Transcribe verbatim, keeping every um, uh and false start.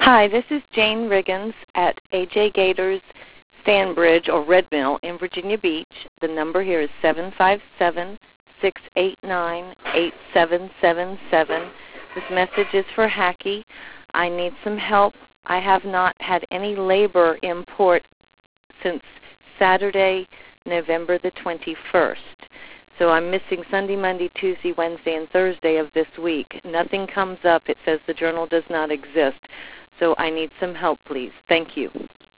Hi, this is Jane Riggins at A J Gators Sandbridge or Red Mill in Virginia Beach. The number here is seven five seven, six eight nine, eight seven seven seven. This message is for Hackey. I need some help. I have not had any labor import since Saturday, November the twenty-first. So I'm missing Sunday, Monday, Tuesday, Wednesday, and Thursday of this week. Nothing comes up. It says the journal does not exist. So I need some help, please. Thank you.